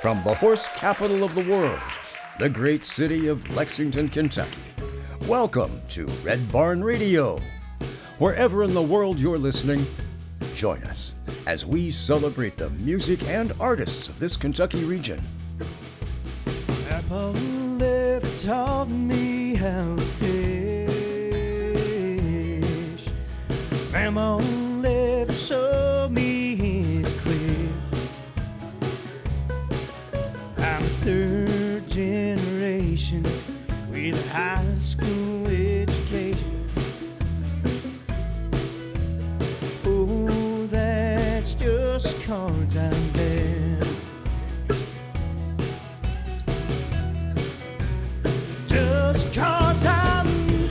From the horse capital of the world, the great city of Lexington, Kentucky, welcome to Red Barn Radio. Wherever in the world you're listening, join us as we celebrate the music and artists of this Kentucky region. Papa never taught me how to fish. Grandma never showed me how to clip. I'm a third generation with a high school education. Oh, that's just cards I'm dead. Just cards I'm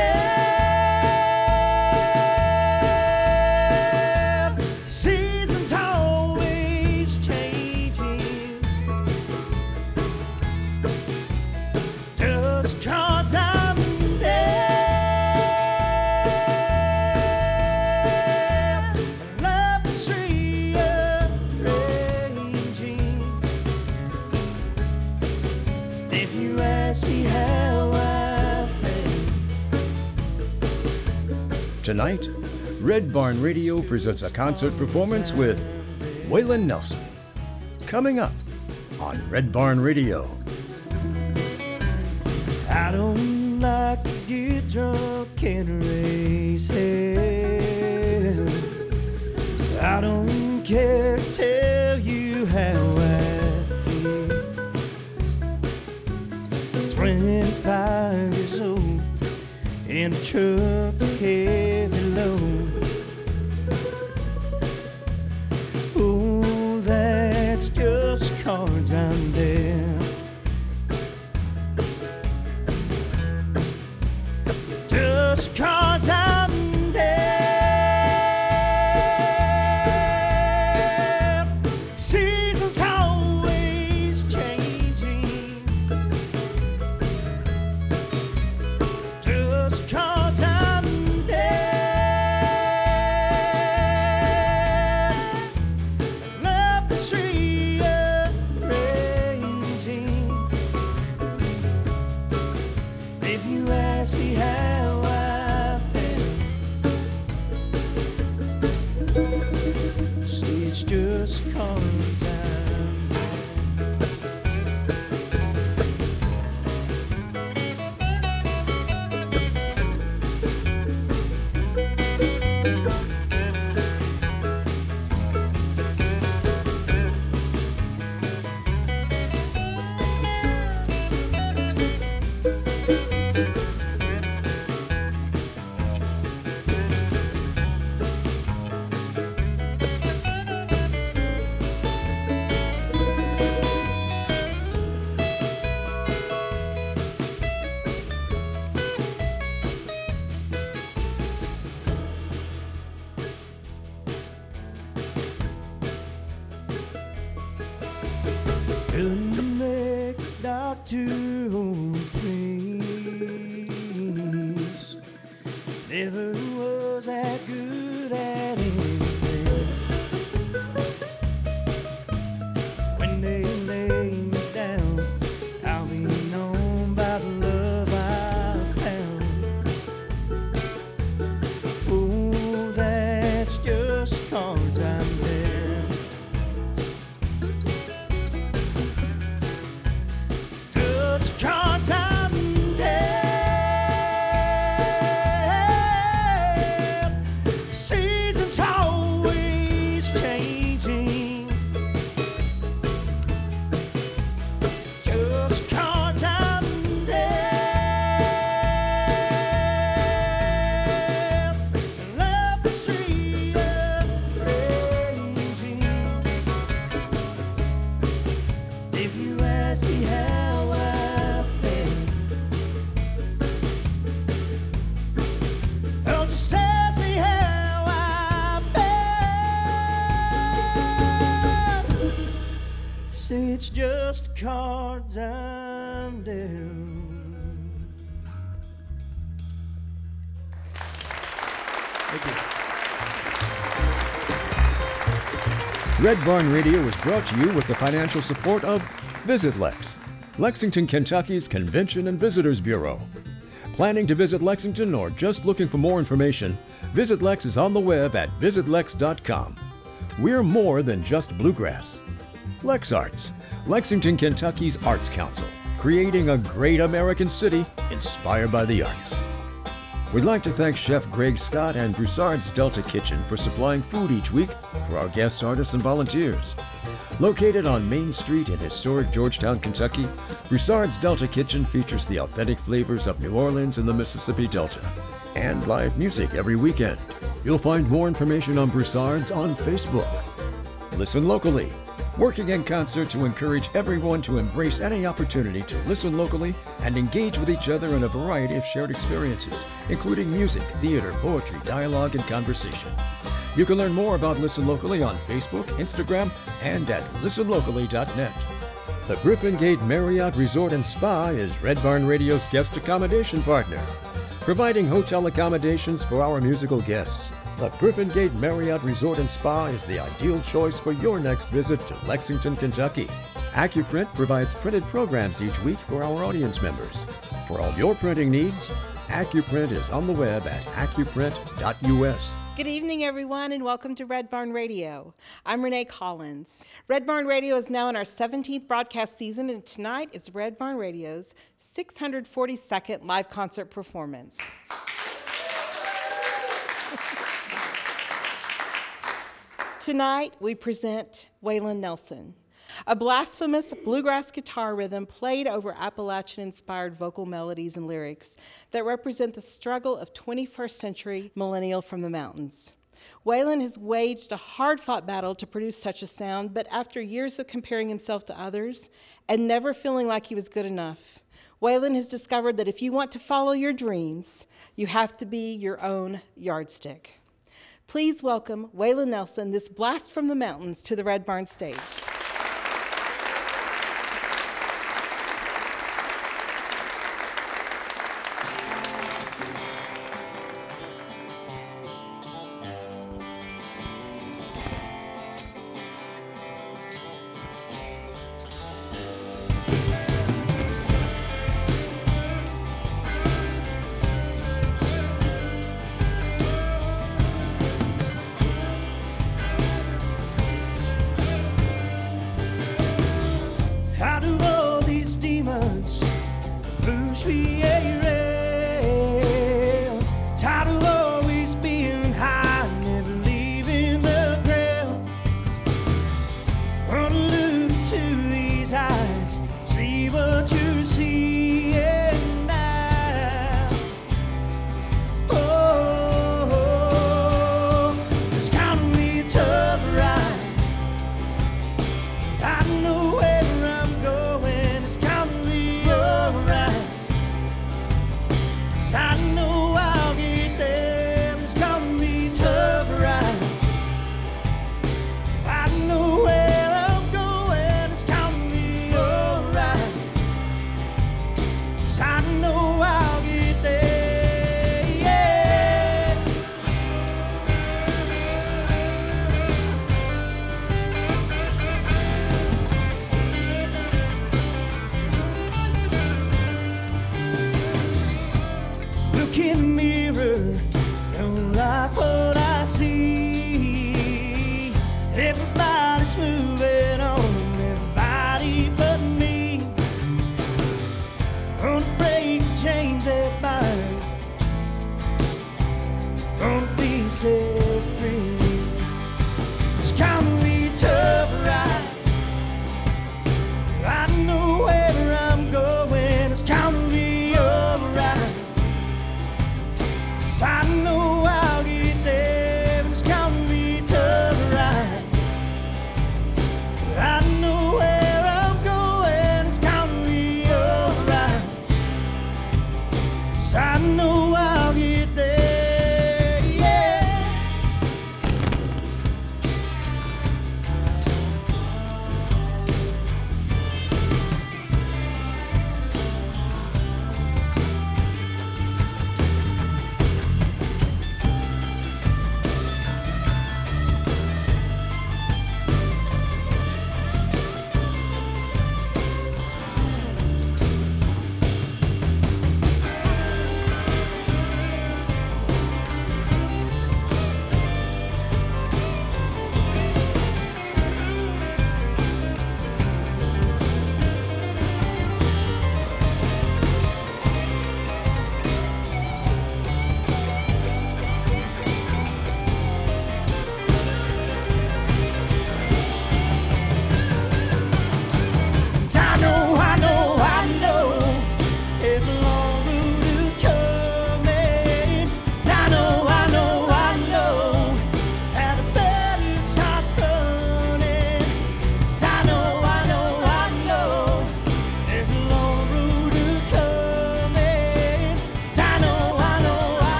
dead. Seasons always changing. Just cards I'm dead. Love is rearranging. If you ask me how I feel. Tonight, Red Barn Radio presents a concert performance with Waylon Nelson. Coming up on Red Barn Radio. I don't like to get drunk and raise hell. I don't care to tell you how I feel. 25 years old in a truck with heavy load. Oh, that's just cards I'm dealt. Just cards I'm dealt. Seasons always changing. Just cards I'm dead. Love is rearranging. If you ask me how I feel, see it's just cards I'm couldn't make a doctor please. Never was that good at anything. When they lay me down, I'll be known by the love I found. Oh, that's just cards I'm dealt. Just cards I'm dealt. Seasons always changing. Just cards I'm dealt. Love is rearranging. If you ask me how I feel, oh, just ask me how I feel. Say it's just cards I'm dealt. Thank you. Red Barn Radio is brought to you with the financial support of Visit Lex, Lexington, Kentucky's Convention and Visitors Bureau. Planning to visit Lexington or just looking for more information, Visit Lex is on the web at visitlex.com. We're more than just bluegrass. Lex Arts, Lexington, Kentucky's Arts Council, creating a great American city inspired by the arts. We'd like to thank Chef Greg Scott and Broussard's Delta Kitchen for supplying food each week for our guest artists and volunteers. Located on Main Street in historic Georgetown, Kentucky, Broussard's Delta Kitchen features the authentic flavors of New Orleans and the Mississippi Delta, and live music every weekend. You'll find more information on Broussard's on Facebook. Listen locally, working in concert to encourage everyone to embrace any opportunity to listen locally and engage with each other in a variety of shared experiences, including music, theater, poetry, dialogue, and conversation. You can learn more about Listen Locally on Facebook, Instagram, and at listenlocally.net. The Griffin Gate Marriott Resort and Spa is Red Barn Radio's guest accommodation partner, providing hotel accommodations for our musical guests. The Griffin Gate Marriott Resort and Spa is the ideal choice for your next visit to Lexington, Kentucky. AccuPrint provides printed programs each week for our audience members. For all your printing needs, AccuPrint is on the web at accuprint.us. Good evening, everyone, and welcome to Red Barn Radio. I'm Renee Collins. Red Barn Radio is now in our 17th broadcast season, and tonight is Red Barn Radio's 642nd live concert performance. Tonight, we present Waylon Nelson, a blasphemous bluegrass guitar rhythm played over Appalachian-inspired vocal melodies and lyrics that represent the struggle of 21st century millennial from the mountains. Waylon has waged a hard-fought battle to produce such a sound, but after years of comparing himself to others and never feeling like he was good enough, Waylon has discovered that if you want to follow your dreams, you have to be your own yardstick. Please welcome Waylon Nelson, this blast from the mountains, to the Red Barn stage.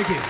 Thank you.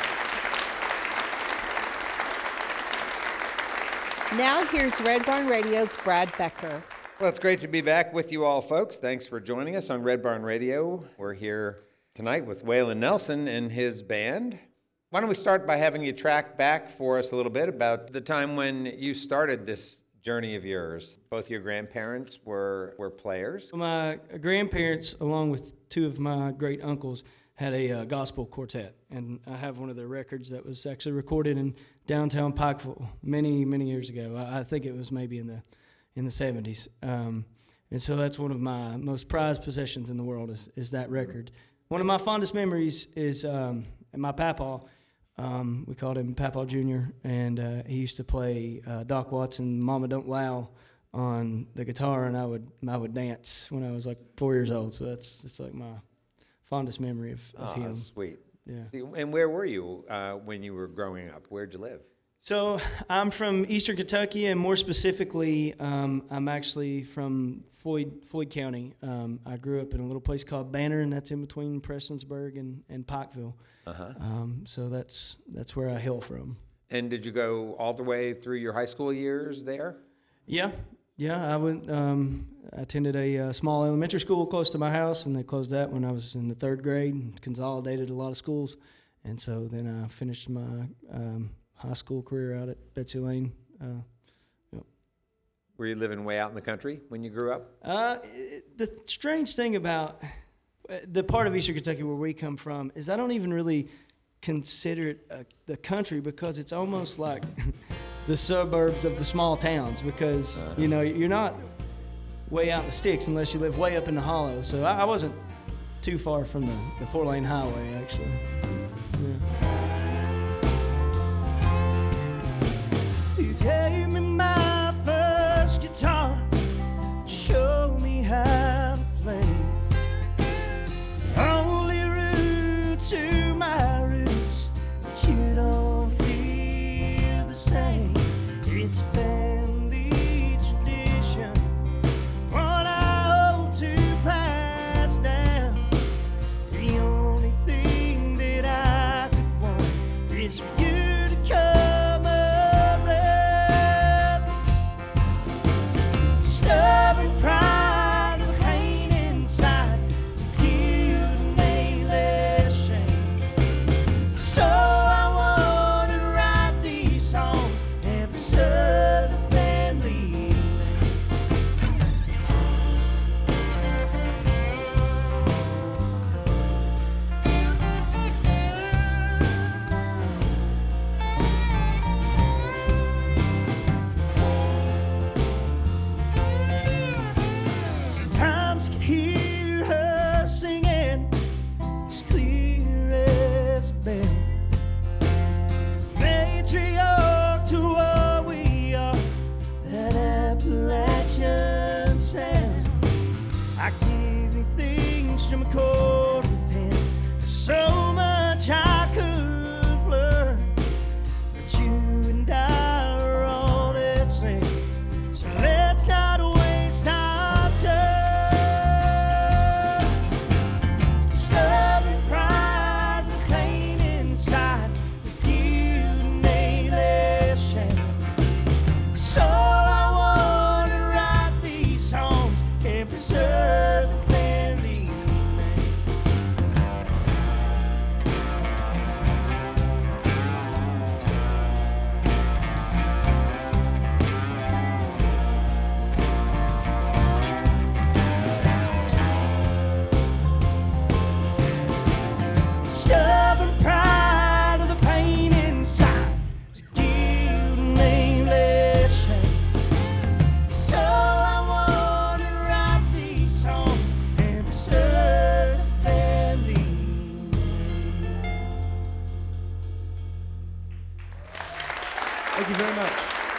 Now here's Red Barn Radio's Brad Becker. Well, it's great to be back with you all, folks. Thanks for joining us on Red Barn Radio. We're here tonight with Waylon Nelson and his band. Why don't we start by having you track back for us a little bit about the time when you started this journey of yours. Both your grandparents were players. My grandparents, along with two of my great uncles, had a gospel quartet, and I have one of their records that was actually recorded in downtown Pikeville many, many years ago. I think it was maybe in the 70s, and so that's one of my most prized possessions in the world is that record. One of my fondest memories is my papa. We called him Papa Jr., and he used to play Doc Watson, "Mama Don't Allow" on the guitar, and I would dance when I was like 4 years old. So it's like my fondest memory of him. That's sweet. Yeah. See, and where were you when you were growing up? Where'd you live? So I'm from Eastern Kentucky, and more specifically, I'm actually from Floyd County. I grew up in a little place called Banner, and that's in between Prestonsburg and Pikeville. So that's where I hail from. And did you go all the way through your high school years there? Yeah. I went. I attended a small elementary school close to my house, and they closed that when I was in the third grade and consolidated a lot of schools. And so then I finished my high school career out at Betsy Lane. Were you living way out in the country when you grew up? The strange thing about the part of Eastern Kentucky where we come from is I don't even really consider it the country, because it's almost like the suburbs of the small towns, because you're not way out in the sticks unless you live way up in the hollow. So I wasn't too far from the 4-lane highway, actually. You gave me my first guitar, show me how to play. Only root to my roots, but you don't feel the same. It's a family tradition, one I hope to pass down. The only thing that I could want is for you to come around. Stubborn pride with pain inside is cute and nameless shame. So I want to write these songs and preserve the family name. Sometimes I can hear her singing as clear as a bell. Matriarch to what we are, that Appalachian sound. I give you things from a chord with him. There's so much I could learn, but you and I are all that same. So let's not waste our time. Stubborn pride with pain inside is cute and nameless shame. So I want to write these songs and preserve the family name. Stubborn pride of the pain inside is cute and nameless shame. So I want to write these songs and preserve the family name. Thank you very much.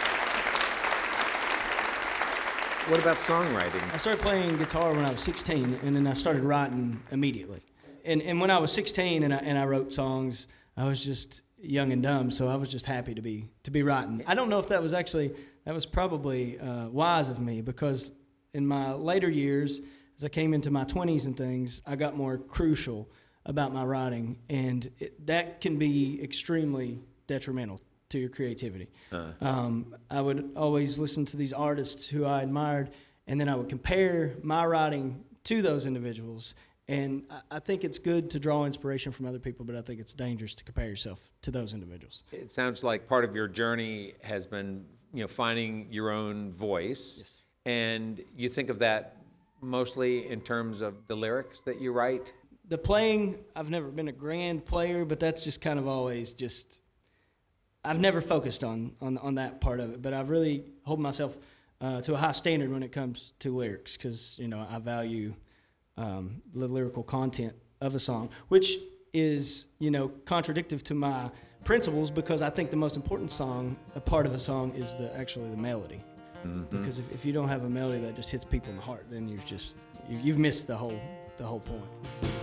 What about songwriting? I started playing guitar when I was 16, and then I started writing immediately. And when I was 16 and I wrote songs, I was just young and dumb, so I was just happy to be writing. I don't know if that was probably wise of me, because in my later years, as I came into my 20s and things, I got more crucial. about my writing, and that can be extremely detrimental to your creativity. I would always listen to these artists who I admired, and then I would compare my writing to those individuals. And I think it's good to draw inspiration from other people, but I think it's dangerous to compare yourself to those individuals. It sounds like part of your journey has been, finding your own voice. Yes. And you think of that mostly in terms of the lyrics that you write? The playing, I've never been a grand player, but that's just kind of always just, I've never focused on that part of it, but I've really hold myself to a high standard when it comes to lyrics, because, I value the lyrical content of a song, which is, contradictive to my principles, because I think the most important part of a song is actually the melody. Mm-hmm. Because if you don't have a melody that just hits people in the heart, then you've missed the whole point.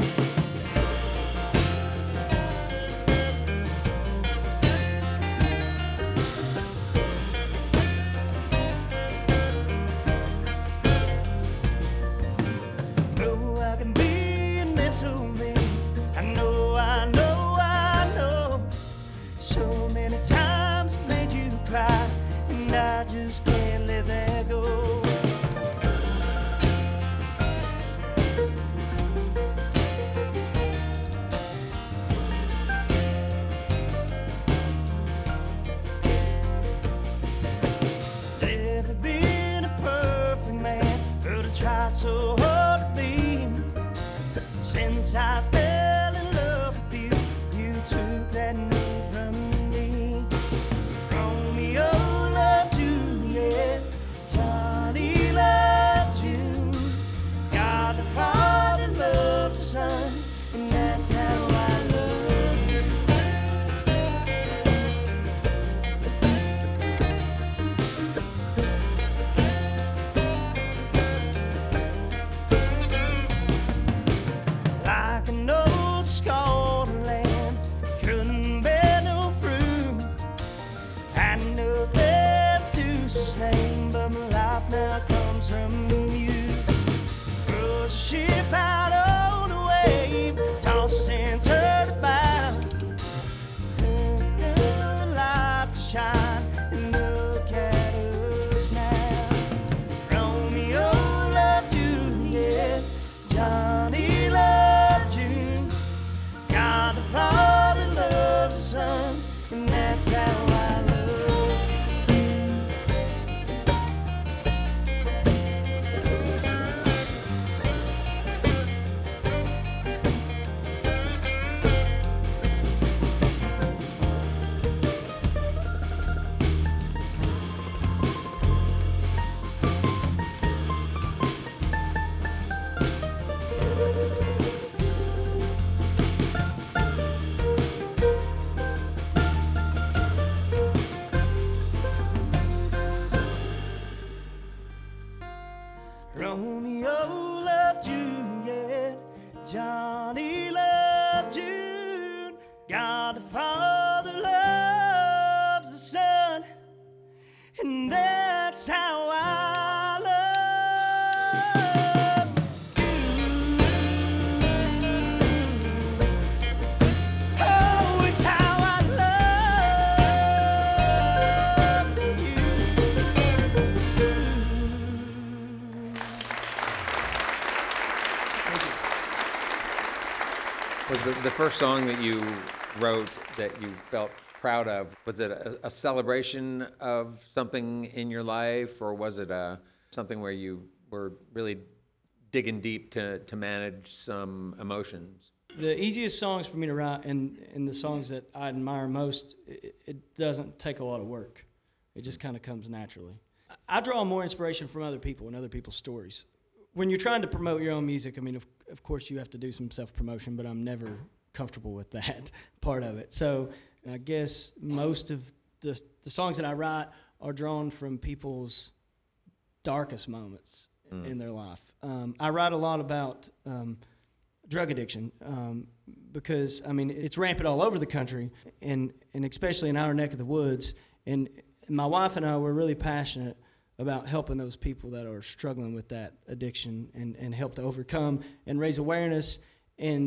So hard to be. Since I fell in love with you, you took that note from me. Romeo loved Juliet, Johnny loved June. God the Father loved the Son, and that's how I love you. Like an old scarred land, couldn't bear no fruit. Had nothing to sustain, but my life now comes from you. Rose a ship out on the wave, tossed and turned about. The light to shine, and look at us now. Romeo loved Juliet, Johnny loved June. God the Father loves the Son, and that's how I love. Romeo loved Juliet, Johnny loved June. God the Father loves the Son, and that's how I love you. Oh, it's how I love you. Was the first song that you wrote that you felt proud of, was it a celebration of something in your life, or was it something where you were really digging deep to manage some emotions? The easiest songs for me to write, and the songs that I admire most, it doesn't take a lot of work. It just kind of comes naturally. I draw more inspiration from other people and other people's stories. When you're trying to promote your own music, I mean, of course you have to do some self-promotion, but I'm never comfortable with that part of it. So I guess most of the songs that I write are drawn from people's darkest moments in their life. I write a lot about drug addiction because, I mean, it's rampant all over the country, and especially in our neck of the woods. And my wife and I were really passionate about helping those people that are struggling with that addiction and help to overcome and raise awareness and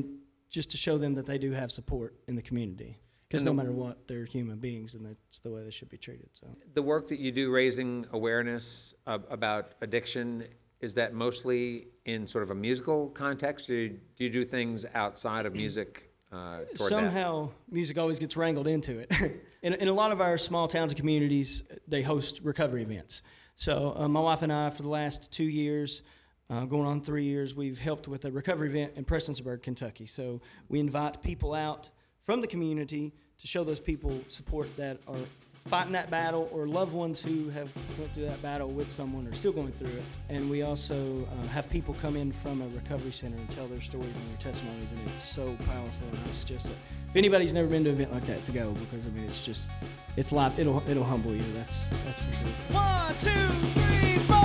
just to show them that they do have support in the community. Because no matter what, they're human beings, and that's the way they should be treated. So The work that you do raising awareness about addiction, is that mostly in sort of a musical context, or do you do things outside of music toward somehow music always gets wrangled into it. In a lot of our small towns and communities, they host recovery events. So my wife and I, for the last 2 years, going on 3 years, we've helped with a recovery event in Prestonsburg, Kentucky. So we invite people out from the community to show those people support that are fighting that battle, or loved ones who have went through that battle with someone or still going through it. And we also have people come in from a recovery center and tell their stories and their testimonies, and it's so powerful. And it's just, if anybody's never been to an event like that, to go, because I mean, it's just, it's life. It'll humble you. That's for sure. 1, 2, 3, 4.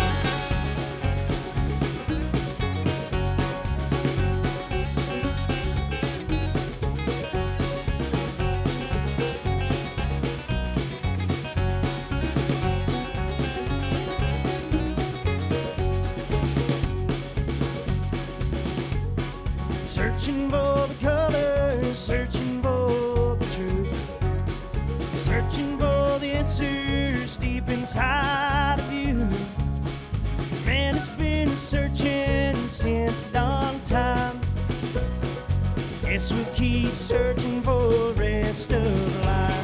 Searching for the colors, searching for the truth, searching for the answers deep inside of you. Man has been searching since dawn time. Guess we'll keep searching for the rest of life.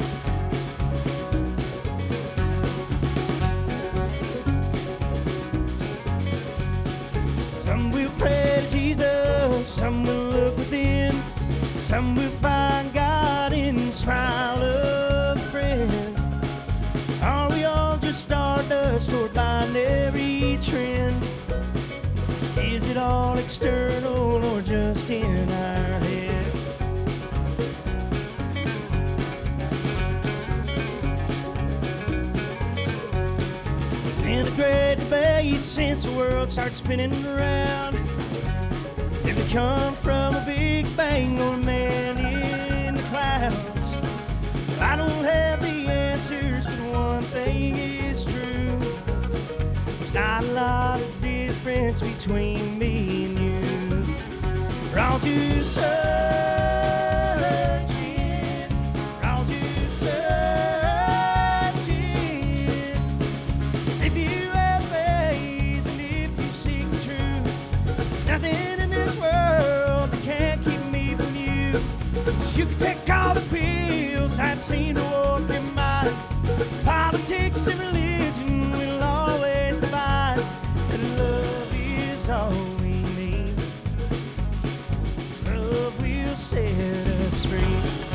Some will pray to Jesus, some will look within, some will find God in the smile of a friend. Are we all just stardust or binary trend? Is it all external or just in our heads? In the great debate, since the world starts spinning around, did we come from a big bang or a man in the clouds? I don't have the answers, but one thing is true. There's not a lot of difference between me and you. We're all just searching, we're all just searching. If you have faith and if you seek the truth, nothing in this world that can't keep me from you. 'Cause you can take all the pills that seem to warp your mind. Politics and religion will always divide, and love is all we need. Love will set us free.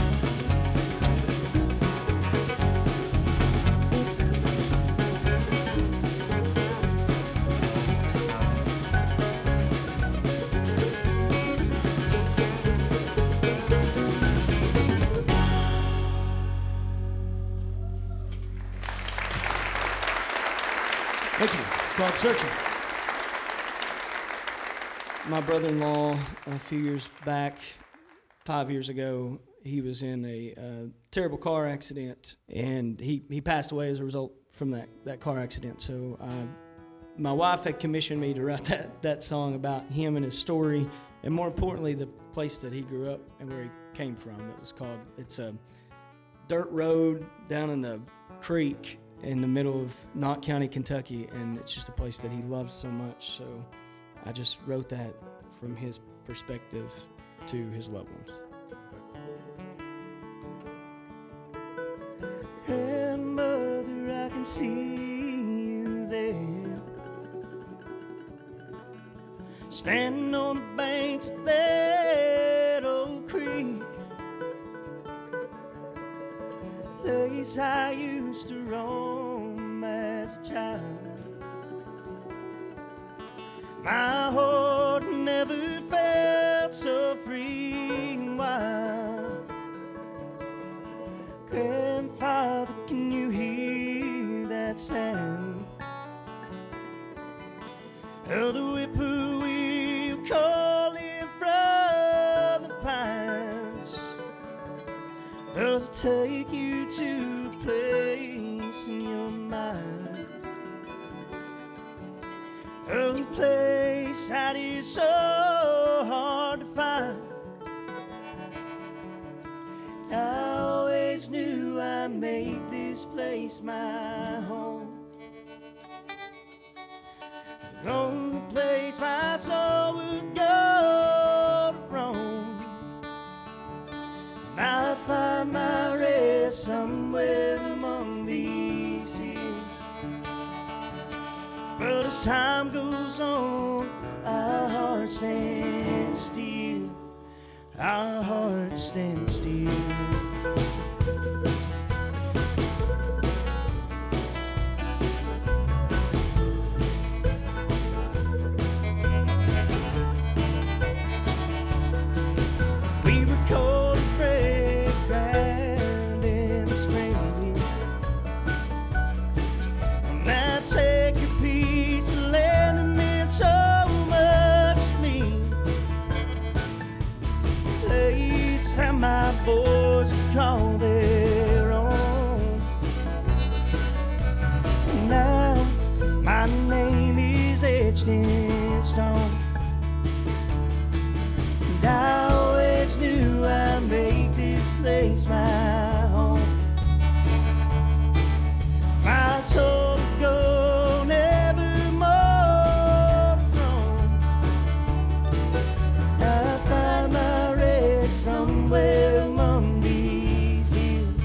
Thank you. It's called Searching. My brother-in-law, a few years back, 5 years ago, he was in a terrible car accident, and he passed away as a result from that car accident. So my wife had commissioned me to write that song about him and his story, and more importantly, the place that he grew up and where he came from. It's a dirt road down in the creek in the middle of Knott County, Kentucky, and it's just a place that he loves so much. So I just wrote that from his perspective to his loved ones. Grandmother, I can see you there, standing on the banks of that old creek. Place I used to roam as a child. My heart never felt so free and wild. Grandfather, can you hear that sound of the whippoorwill calling from the pines? Does it take you to a place in your mind, a place that is so hard to find? make this place my home. The only place my soul would go to roam. And I find my rest somewhere among these hills. But as time goes on, our hearts stand still. Our hearts stand still. We were cold and fragrant in the spring, and that sacred piece of land that meant so much to me. Place that my boys could call their own. Now my name is etched in stone. And I always knew I'd make this place my home. My soul would go nevermore alone. I find my rest somewhere among these hills.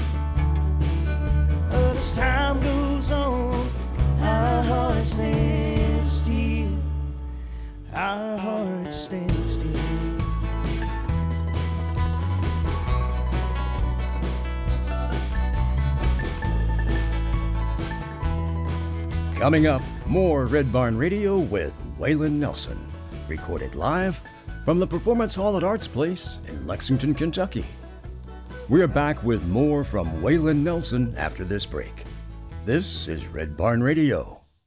But as time goes on, our hearts stand still. Our hearts stand still. Coming up, more Red Barn Radio with Waylon Nelson, recorded live from the Performance Hall at Arts Place in Lexington, Kentucky. We're back with more from Waylon Nelson after this break. This is Red Barn Radio.